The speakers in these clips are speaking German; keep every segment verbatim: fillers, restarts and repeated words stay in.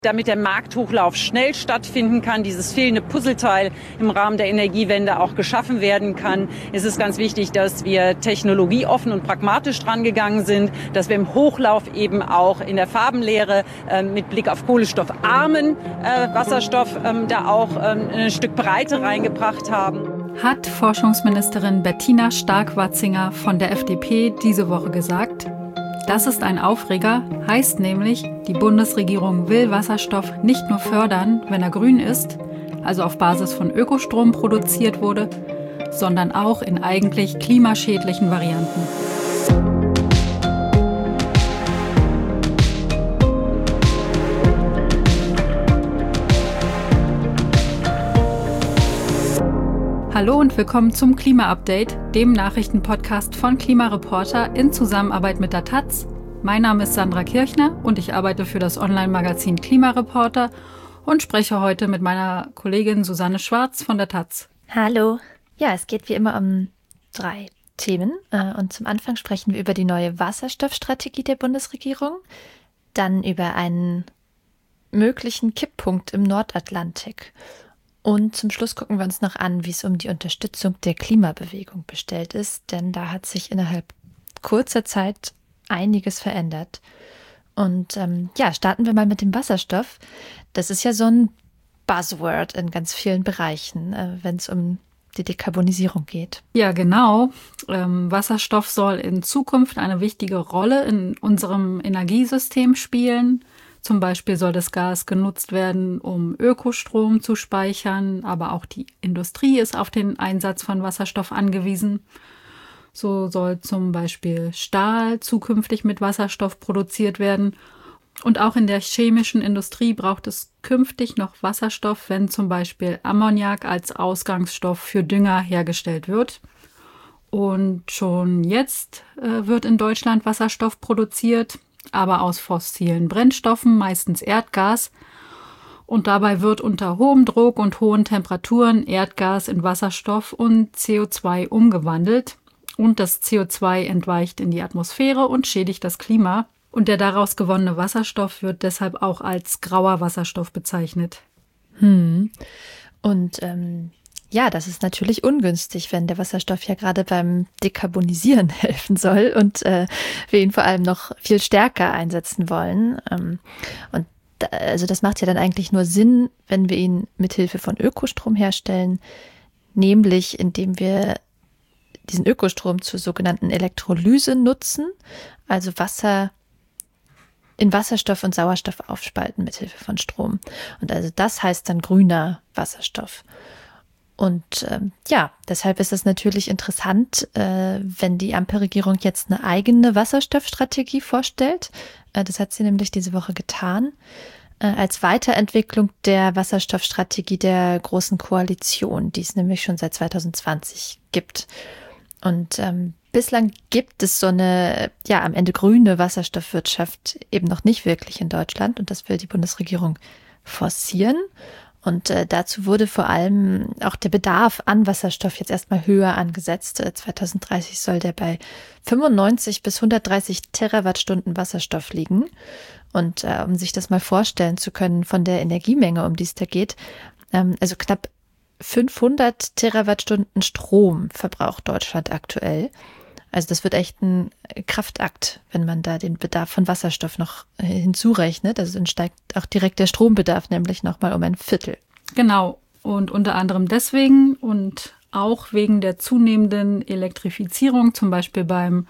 Damit der Markthochlauf schnell stattfinden kann, dieses fehlende Puzzleteil im Rahmen der Energiewende auch geschaffen werden kann, ist es ganz wichtig, dass wir technologieoffen und pragmatisch dran gegangen sind, dass wir im Hochlauf eben auch in der Farbenlehre äh, mit Blick auf kohlenstoffarmen äh, Wasserstoff äh, da auch äh, ein Stück Breite reingebracht haben. Hat Forschungsministerin Bettina Stark-Watzinger von der F D P diese Woche gesagt. Das ist ein Aufreger, heißt nämlich, die Bundesregierung will Wasserstoff nicht nur fördern, wenn er grün ist, also auf Basis von Ökostrom produziert wurde, sondern auch in eigentlich klimaschädlichen Varianten. Hallo und willkommen zum Klima-Update, dem Nachrichtenpodcast von Klimareporter in Zusammenarbeit mit der Taz. Mein Name ist Sandra Kirchner und ich arbeite für das Online-Magazin Klimareporter und spreche heute mit meiner Kollegin Susanne Schwarz von der Taz. Hallo. Ja, es geht wie immer um drei Themen. Und zum Anfang sprechen wir über die neue Wasserstoffstrategie der Bundesregierung, dann über einen möglichen Kipppunkt im Nordatlantik. Und zum Schluss gucken wir uns noch an, wie es um die Unterstützung der Klimabewegung bestellt ist, denn da hat sich innerhalb kurzer Zeit einiges verändert. Und ähm, ja, starten wir mal mit dem Wasserstoff. Das ist ja so ein Buzzword in ganz vielen Bereichen, äh, wenn es um die Dekarbonisierung geht. Ja, genau. Ähm, Wasserstoff soll in Zukunft eine wichtige Rolle in unserem Energiesystem spielen. Zum Beispiel soll das Gas genutzt werden, um Ökostrom zu speichern, aber auch die Industrie ist auf den Einsatz von Wasserstoff angewiesen. So soll zum Beispiel Stahl zukünftig mit Wasserstoff produziert werden. Und auch in der chemischen Industrie braucht es künftig noch Wasserstoff, wenn zum Beispiel Ammoniak als Ausgangsstoff für Dünger hergestellt wird. Und schon jetzt äh, wird in Deutschland Wasserstoff produziert, aber aus fossilen Brennstoffen, meistens Erdgas. Und dabei wird unter hohem Druck und hohen Temperaturen Erdgas in Wasserstoff und C O zwei umgewandelt. Und das C O zwei entweicht in die Atmosphäre und schädigt das Klima. Und der daraus gewonnene Wasserstoff wird deshalb auch als grauer Wasserstoff bezeichnet. Hm. Und ähm Ja, das ist natürlich ungünstig, wenn der Wasserstoff ja gerade beim Dekarbonisieren helfen soll und äh, wir ihn vor allem noch viel stärker einsetzen wollen. Ähm, und da, also das macht ja dann eigentlich nur Sinn, wenn wir ihn mithilfe von Ökostrom herstellen, nämlich indem wir diesen Ökostrom zur sogenannten Elektrolyse nutzen, also Wasser in Wasserstoff und Sauerstoff aufspalten mithilfe von Strom. Und also das heißt dann grüner Wasserstoff. Und ähm, ja, deshalb ist es natürlich interessant, äh, wenn die Ampelregierung jetzt eine eigene Wasserstoffstrategie vorstellt. Äh, das hat sie nämlich diese Woche getan, äh, als Weiterentwicklung der Wasserstoffstrategie der Großen Koalition, die es nämlich schon seit zwanzig zwanzig gibt. Und ähm, bislang gibt es so eine, ja, am Ende grüne Wasserstoffwirtschaft eben noch nicht wirklich in Deutschland. Und das will die Bundesregierung forcieren. Und äh, dazu wurde vor allem auch der Bedarf an Wasserstoff jetzt erstmal höher angesetzt. Äh, zwanzig dreißig soll der bei fünfundneunzig bis hundertdreißig Terawattstunden Wasserstoff liegen. Und äh, um sich das mal vorstellen zu können von der Energiemenge, um die es da geht, ähm, also knapp fünfhundert Terawattstunden Strom verbraucht Deutschland aktuell. Also das wird echt ein Kraftakt, wenn man da den Bedarf von Wasserstoff noch hinzurechnet. Also dann steigt auch direkt der Strombedarf nämlich nochmal um ein Viertel. Genau. Und unter anderem deswegen und auch wegen der zunehmenden Elektrifizierung, zum Beispiel beim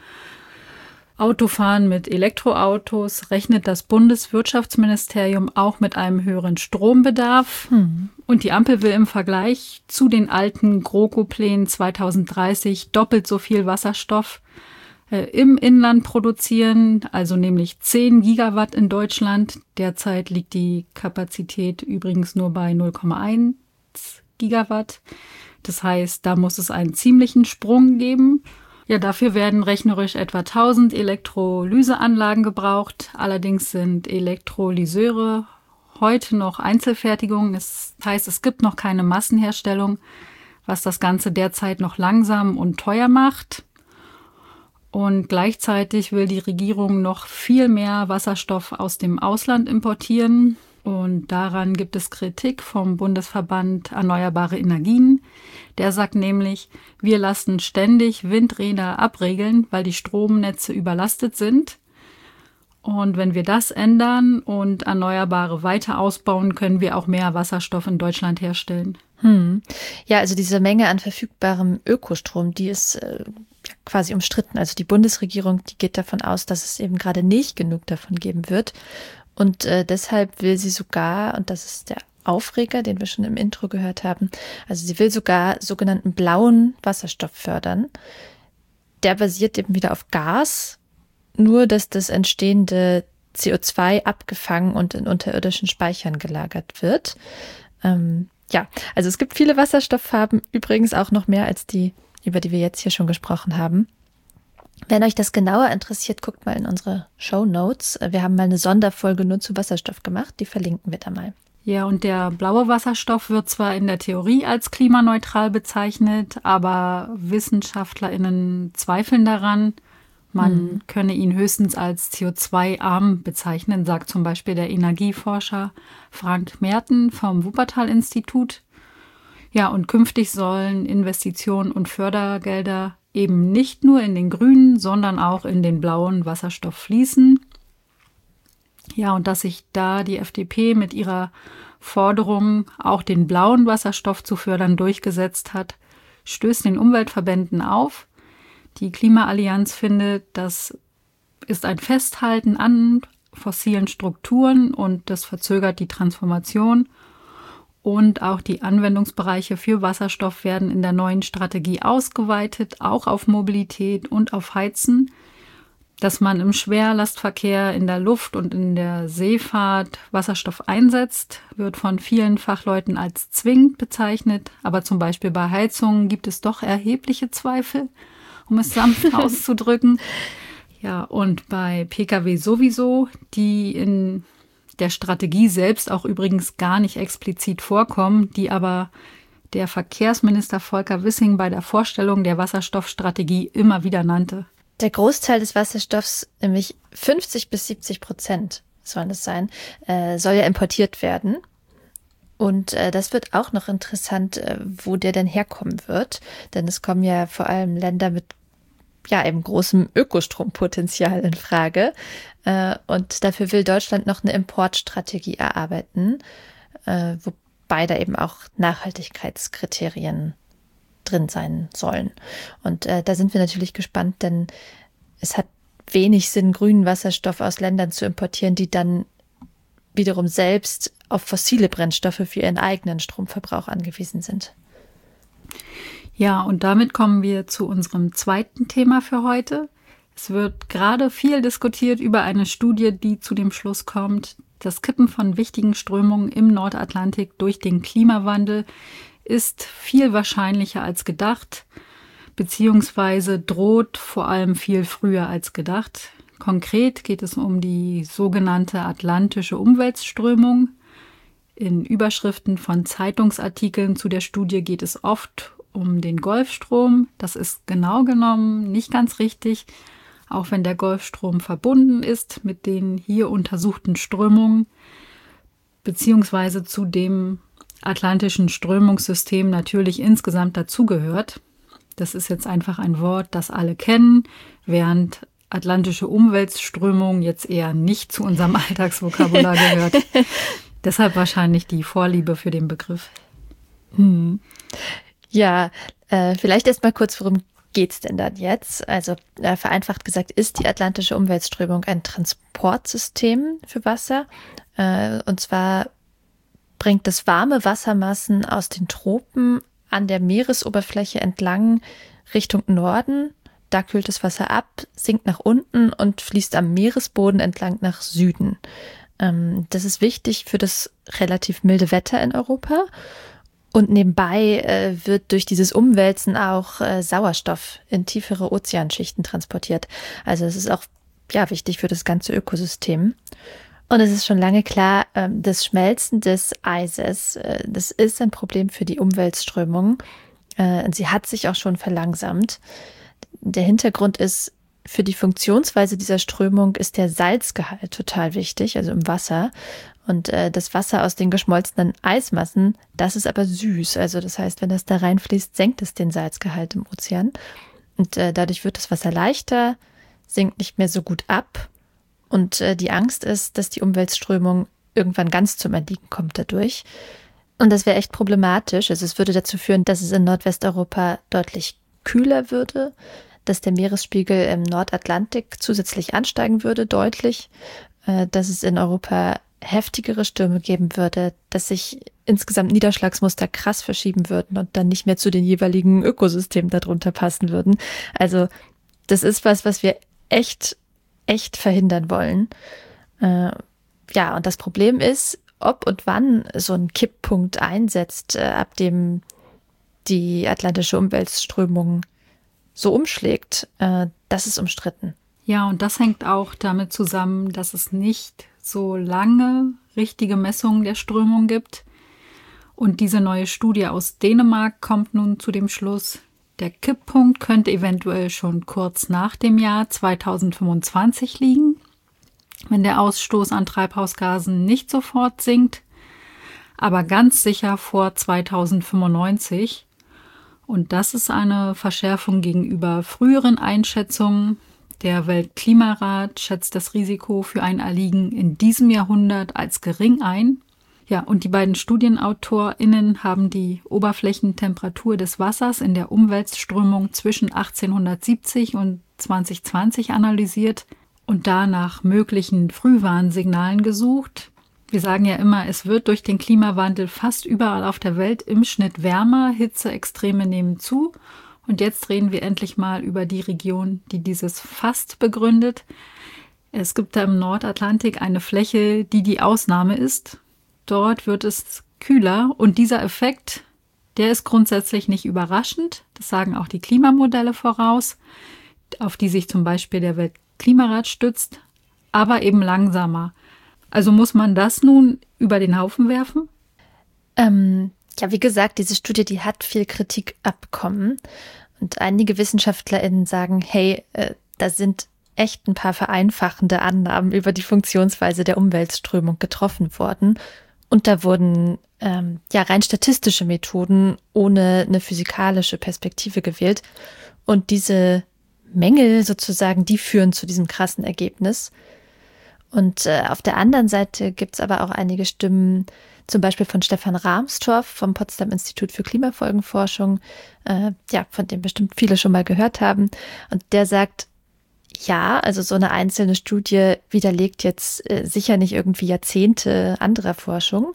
Autofahren mit Elektroautos, rechnet das Bundeswirtschaftsministerium auch mit einem höheren Strombedarf. Hm. Und die Ampel will im Vergleich zu den alten GroKo-Plänen zwanzig dreißig doppelt so viel Wasserstoff äh, im Inland produzieren, also nämlich zehn Gigawatt in Deutschland. Derzeit liegt die Kapazität übrigens nur bei null Komma eins Gigawatt. Das heißt, da muss es einen ziemlichen Sprung geben. Ja, dafür werden rechnerisch etwa tausend Elektrolyseanlagen gebraucht. Allerdings sind Elektrolyseure heute noch Einzelfertigung. Das heißt, es gibt noch keine Massenherstellung, was das Ganze derzeit noch langsam und teuer macht. Und gleichzeitig will die Regierung noch viel mehr Wasserstoff aus dem Ausland importieren. Und daran gibt es Kritik vom Bundesverband Erneuerbare Energien. Der sagt nämlich, wir lassen ständig Windräder abregeln, weil die Stromnetze überlastet sind. Und wenn wir das ändern und Erneuerbare weiter ausbauen, können wir auch mehr Wasserstoff in Deutschland herstellen. Hm. Ja, also diese Menge an verfügbarem Ökostrom, die ist äh, quasi umstritten. Also die Bundesregierung, die geht davon aus, dass es eben gerade nicht genug davon geben wird. Und äh, deshalb will sie sogar, und das ist der Aufreger, den wir schon im Intro gehört haben, also sie will sogar sogenannten blauen Wasserstoff fördern. Der basiert eben wieder auf Gas, nur dass das entstehende C O zwei abgefangen und in unterirdischen Speichern gelagert wird. Ähm, ja, also es gibt viele Wasserstofffarben, übrigens auch noch mehr als die, über die wir jetzt hier schon gesprochen haben. Wenn euch das genauer interessiert, guckt mal in unsere Shownotes. Wir haben mal eine Sonderfolge nur zu Wasserstoff gemacht, die verlinken wir da mal. Ja, und der blaue Wasserstoff wird zwar in der Theorie als klimaneutral bezeichnet, aber WissenschaftlerInnen zweifeln daran. Man hm. könne ihn höchstens als C O zwei arm bezeichnen, sagt zum Beispiel der Energieforscher Frank Merten vom Wuppertal-Institut. Ja, und künftig sollen Investitionen und Fördergelder eben nicht nur in den grünen, sondern auch in den blauen Wasserstoff fließen. Ja, und dass sich da die F D P mit ihrer Forderung, auch den blauen Wasserstoff zu fördern, durchgesetzt hat, stößt den Umweltverbänden auf. Die Klimaallianz findet, das ist ein Festhalten an fossilen Strukturen und das verzögert die Transformation. Und auch die Anwendungsbereiche für Wasserstoff werden in der neuen Strategie ausgeweitet, auch auf Mobilität und auf Heizen. Dass man im Schwerlastverkehr, in der Luft- und in der Seefahrt Wasserstoff einsetzt, wird von vielen Fachleuten als zwingend bezeichnet. Aber zum Beispiel bei Heizungen gibt es doch erhebliche Zweifel, um es sanft auszudrücken. Ja, und bei Pkw sowieso, die in der Strategie selbst auch übrigens gar nicht explizit vorkommen, die aber der Verkehrsminister Volker Wissing bei der Vorstellung der Wasserstoffstrategie immer wieder nannte. Der Großteil des Wasserstoffs, nämlich fünfzig bis siebzig Prozent sollen es sein, äh, soll ja importiert werden. Und äh, das wird auch noch interessant, äh, wo der denn herkommen wird. Denn es kommen ja vor allem Länder mit ja eben großem Ökostrompotenzial in Frage. Äh, und dafür will Deutschland noch eine Importstrategie erarbeiten, äh, wobei da eben auch Nachhaltigkeitskriterien drin sein sollen. Und äh, da sind wir natürlich gespannt, denn es hat wenig Sinn, grünen Wasserstoff aus Ländern zu importieren, die dann wiederum selbst auf fossile Brennstoffe für ihren eigenen Stromverbrauch angewiesen sind. Ja, und damit kommen wir zu unserem zweiten Thema für heute. Es wird gerade viel diskutiert über eine Studie, die zu dem Schluss kommt, das Kippen von wichtigen Strömungen im Nordatlantik durch den Klimawandel ist viel wahrscheinlicher als gedacht, beziehungsweise droht vor allem viel früher als gedacht. Konkret geht es um die sogenannte atlantische Umweltströmung. In Überschriften von Zeitungsartikeln zu der Studie geht es oft um den Golfstrom. Das ist genau genommen nicht ganz richtig, auch wenn der Golfstrom verbunden ist mit den hier untersuchten Strömungen, beziehungsweise zu dem atlantischen Strömungssystem natürlich insgesamt dazugehört. Das ist jetzt einfach ein Wort, das alle kennen, während atlantische Umweltströmung jetzt eher nicht zu unserem Alltagsvokabular gehört. Deshalb wahrscheinlich die Vorliebe für den Begriff. Hm. Ja, äh, vielleicht erst mal kurz, worum geht's denn dann jetzt? Also äh, vereinfacht gesagt ist die atlantische Umweltströmung ein Transportsystem für Wasser. Äh, und zwar bringt es warme Wassermassen aus den Tropen an der Meeresoberfläche entlang Richtung Norden. Da kühlt das Wasser ab, sinkt nach unten und fließt am Meeresboden entlang nach Süden. Ähm, das ist wichtig für das relativ milde Wetter in Europa. Und nebenbei äh, wird durch dieses Umwälzen auch äh, Sauerstoff in tiefere Ozeanschichten transportiert. Also es ist auch ja wichtig für das ganze Ökosystem. Und es ist schon lange klar, äh, das Schmelzen des Eises, äh, das ist ein Problem für die Umweltströmung. Äh, sie hat sich auch schon verlangsamt. Der Hintergrund ist, für die Funktionsweise dieser Strömung ist der Salzgehalt total wichtig, also im Wasser. Und äh, das Wasser aus den geschmolzenen Eismassen, das ist aber süß. Also das heißt, wenn das da reinfließt, senkt es den Salzgehalt im Ozean. Und äh, dadurch wird das Wasser leichter, sinkt nicht mehr so gut ab. Und äh, die Angst ist, dass die Umweltströmung irgendwann ganz zum Erliegen kommt dadurch. Und das wäre echt problematisch. Also es würde dazu führen, dass es in Nordwesteuropa deutlich kühler würde, dass der Meeresspiegel im Nordatlantik zusätzlich ansteigen würde, deutlich, äh, dass es in Europa heftigere Stürme geben würde, dass sich insgesamt Niederschlagsmuster krass verschieben würden und dann nicht mehr zu den jeweiligen Ökosystemen darunter passen würden. Also das ist was, was wir echt, echt verhindern wollen. Äh, ja, und das Problem ist, ob und wann so ein Kipppunkt einsetzt, äh, ab dem die atlantische Umweltströmung so umschlägt, äh, das ist umstritten. Ja, und das hängt auch damit zusammen, dass es nicht so lange richtige Messungen der Strömung gibt. Und diese neue Studie aus Dänemark kommt nun zu dem Schluss, der Kipppunkt könnte eventuell schon kurz nach dem Jahr zweitausendfünfundzwanzig liegen, wenn der Ausstoß an Treibhausgasen nicht sofort sinkt, aber ganz sicher vor zweitausendfünfundneunzig. Und das ist eine Verschärfung gegenüber früheren Einschätzungen. Der Weltklimarat schätzt das Risiko für ein Erliegen in diesem Jahrhundert als gering ein. Ja, und die beiden StudienautorInnen haben die Oberflächentemperatur des Wassers in der Umweltströmung zwischen achtzehnhundertsiebzig und zweitausendzwanzig analysiert und da nach möglichen Frühwarnsignalen gesucht. Wir sagen ja immer, es wird durch den Klimawandel fast überall auf der Welt im Schnitt wärmer, Hitzeextreme nehmen zu. Und jetzt reden wir endlich mal über die Region, die dieses fast begründet. Es gibt da im Nordatlantik eine Fläche, die die Ausnahme ist. Dort wird es kühler und dieser Effekt, der ist grundsätzlich nicht überraschend. Das sagen auch die Klimamodelle voraus, auf die sich zum Beispiel der Weltklimarat stützt, aber eben langsamer. Also muss man das nun über den Haufen werfen? Ähm, ja, wie gesagt, diese Studie, die hat viel Kritik abbekommen. Und einige WissenschaftlerInnen sagen, hey, äh, da sind echt ein paar vereinfachende Annahmen über die Funktionsweise der Umweltströmung getroffen worden. Und da wurden ähm, ja rein statistische Methoden ohne eine physikalische Perspektive gewählt. Und diese Mängel sozusagen, die führen zu diesem krassen Ergebnis. Und äh, auf der anderen Seite gibt es aber auch einige Stimmen, zum Beispiel von Stefan Rahmstorff vom Potsdam Institut für Klimafolgenforschung, äh, ja, von dem bestimmt viele schon mal gehört haben. Und der sagt, ja, also so eine einzelne Studie widerlegt jetzt äh, sicher nicht irgendwie Jahrzehnte anderer Forschung.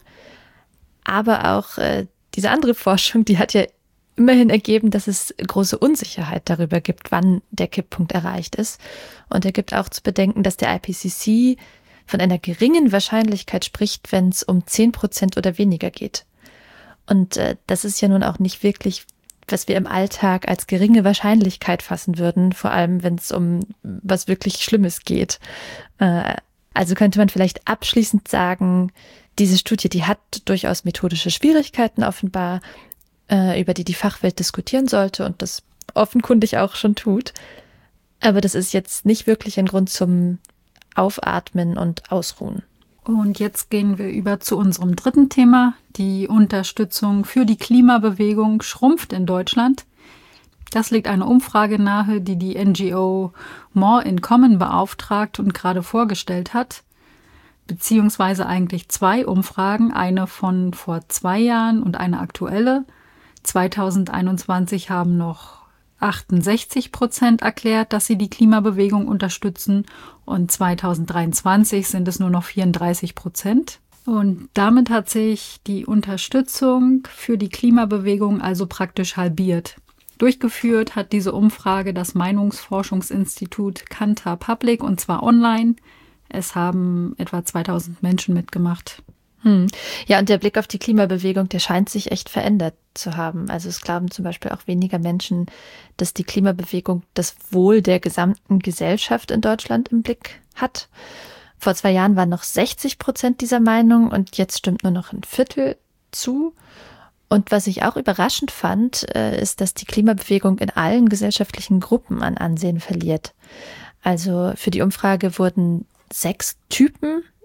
Aber auch äh, diese andere Forschung, die hat ja immerhin ergeben, dass es große Unsicherheit darüber gibt, wann der Kipppunkt erreicht ist. Und er gibt auch zu bedenken, dass der I P C C von einer geringen Wahrscheinlichkeit spricht, wenn es um zehn Prozent oder weniger geht. Und äh, das ist ja nun auch nicht wirklich, was wir im Alltag als geringe Wahrscheinlichkeit fassen würden, vor allem wenn es um was wirklich Schlimmes geht. Äh, also könnte man vielleicht abschließend sagen, diese Studie, die hat durchaus methodische Schwierigkeiten offenbar, äh, über die die Fachwelt diskutieren sollte und das offenkundig auch schon tut. Aber das ist jetzt nicht wirklich ein Grund zum Aufatmen und Ausruhen. Und jetzt gehen wir über zu unserem dritten Thema. Die Unterstützung für die Klimabewegung schrumpft in Deutschland. Das legt eine Umfrage nahe, die die N G O More in Common beauftragt und gerade vorgestellt hat. Beziehungsweise eigentlich zwei Umfragen, eine von vor zwei Jahren und eine aktuelle. zweitausendeinundzwanzig haben noch achtundsechzig Prozent erklärt, dass sie die Klimabewegung unterstützen und zweitausenddreiundzwanzig sind es nur noch vierunddreißig Prozent. Und damit hat sich die Unterstützung für die Klimabewegung also praktisch halbiert. Durchgeführt hat diese Umfrage das Meinungsforschungsinstitut Kantar Public und zwar online. Es haben etwa zweitausend Menschen mitgemacht. Hm. Ja, und der Blick auf die Klimabewegung, der scheint sich echt verändert zu haben. Also es glauben zum Beispiel auch weniger Menschen, dass die Klimabewegung das Wohl der gesamten Gesellschaft in Deutschland im Blick hat. Vor zwei Jahren waren noch sechzig Prozent dieser Meinung und jetzt stimmt nur noch ein Viertel zu. Und was ich auch überraschend fand, ist, dass die Klimabewegung in allen gesellschaftlichen Gruppen an Ansehen verliert. Also für die Umfrage wurden sechs Typen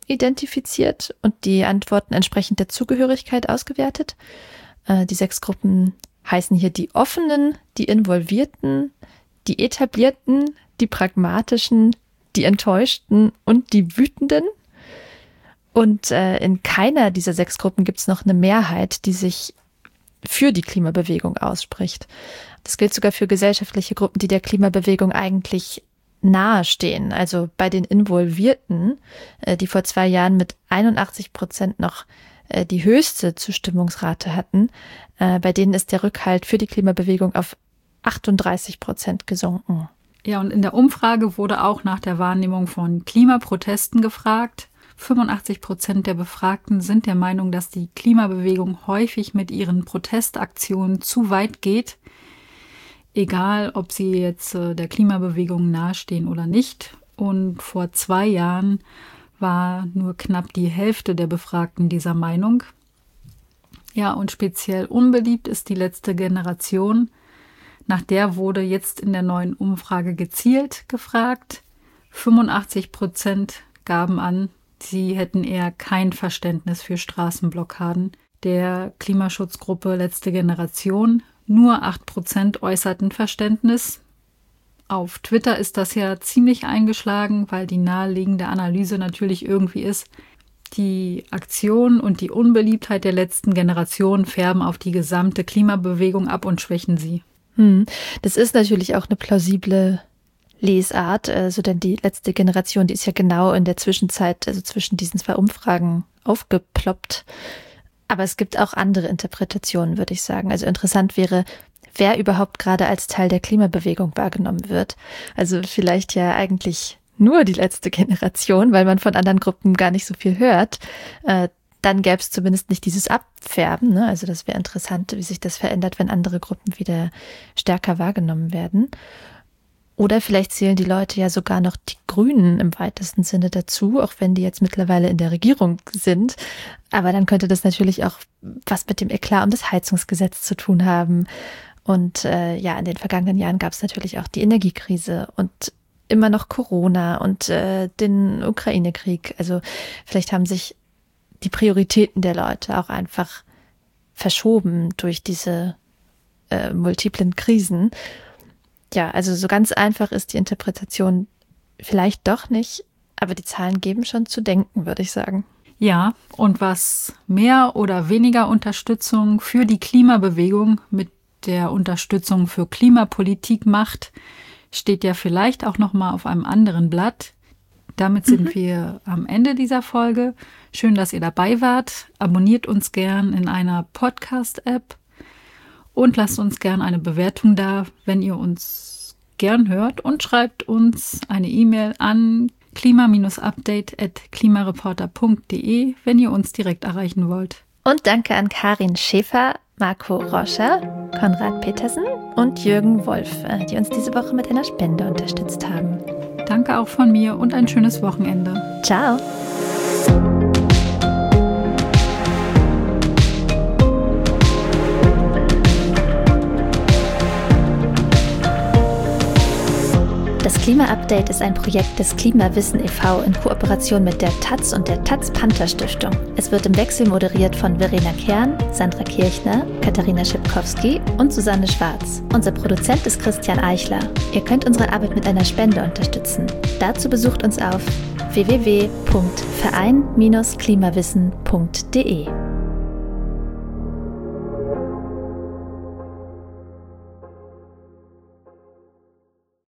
identifiziert und die Antworten entsprechend der Zugehörigkeit ausgewertet. Äh, die sechs Gruppen heißen hier die Offenen, die Involvierten, die Etablierten, die Pragmatischen, die Enttäuschten und die Wütenden. Und äh, in keiner dieser sechs Gruppen gibt es noch eine Mehrheit, die sich für die Klimabewegung ausspricht. Das gilt sogar für gesellschaftliche Gruppen, die der Klimabewegung eigentlich nahestehen. Also bei den Involvierten, äh, die vor zwei Jahren mit einundachtzig Prozent noch äh, die höchste Zustimmungsrate hatten, äh, bei denen ist der Rückhalt für die Klimabewegung auf achtunddreißig Prozent gesunken. Ja, und in der Umfrage wurde auch nach der Wahrnehmung von Klimaprotesten gefragt. fünfundachtzig Prozent der Befragten sind der Meinung, dass die Klimabewegung häufig mit ihren Protestaktionen zu weit geht, egal ob sie jetzt äh, der Klimabewegung nahestehen oder nicht. Und vor zwei Jahren war nur knapp die Hälfte der Befragten dieser Meinung. Ja, und speziell unbeliebt ist die letzte Generation. Nach der wurde jetzt in der neuen Umfrage gezielt gefragt. fünfundachtzig Prozent gaben an, sie hätten eher kein Verständnis für Straßenblockaden. Der Klimaschutzgruppe Letzte Generation nur acht Prozent äußerten Verständnis. Auf Twitter ist das ja ziemlich eingeschlagen, weil die naheliegende Analyse natürlich irgendwie ist, die Aktion und die Unbeliebtheit der letzten Generation färben auf die gesamte Klimabewegung ab und schwächen sie. Hm. Das ist natürlich auch eine plausible Lesart, also denn die letzte Generation, die ist ja genau in der Zwischenzeit, also zwischen diesen zwei Umfragen aufgeploppt. Aber es gibt auch andere Interpretationen, würde ich sagen. Also interessant wäre, wer überhaupt gerade als Teil der Klimabewegung wahrgenommen wird. Also vielleicht ja eigentlich nur die letzte Generation, weil man von anderen Gruppen gar nicht so viel hört. Äh, dann gäbe es zumindest nicht dieses Abfärben. Ne? Also das wäre interessant, wie sich das verändert, wenn andere Gruppen wieder stärker wahrgenommen werden. Oder vielleicht zählen die Leute ja sogar noch die Grünen im weitesten Sinne dazu, auch wenn die jetzt mittlerweile in der Regierung sind. Aber dann könnte das natürlich auch was mit dem Eklat um das Heizungsgesetz zu tun haben. Und äh, ja, in den vergangenen Jahren gab es natürlich auch die Energiekrise und immer noch Corona und äh, den Ukraine-Krieg. Also vielleicht haben sich die Prioritäten der Leute auch einfach verschoben durch diese äh, multiplen Krisen. Ja, also so ganz einfach ist die Interpretation vielleicht doch nicht, aber die Zahlen geben schon zu denken, würde ich sagen. Ja, und was mehr oder weniger Unterstützung für die Klimabewegung mit der Unterstützung für Klimapolitik macht, steht ja vielleicht auch noch mal auf einem anderen Blatt. Damit sind mhm. wir am Ende dieser Folge. Schön, dass ihr dabei wart. Abonniert uns gern in einer Podcast-App. Und lasst uns gern eine Bewertung da, wenn ihr uns gern hört. Und schreibt uns eine E-Mail an klima update at klimareporter punkt de, wenn ihr uns direkt erreichen wollt. Und danke an Karin Schäfer, Marco Roscher, Konrad Petersen und Jürgen Wolf, die uns diese Woche mit einer Spende unterstützt haben. Danke auch von mir und ein schönes Wochenende. Ciao. Das Klima-Update ist ein Projekt des Klimawissen e V in Kooperation mit der Taz und der Taz-Panther-Stiftung. Es wird im Wechsel moderiert von Verena Kern, Sandra Kirchner, Katharina Schipkowski und Susanne Schwarz. Unser Produzent ist Christian Eichler. Ihr könnt unsere Arbeit mit einer Spende unterstützen. Dazu besucht uns auf w w w punkt verein Bindestrich klimawissen punkt de.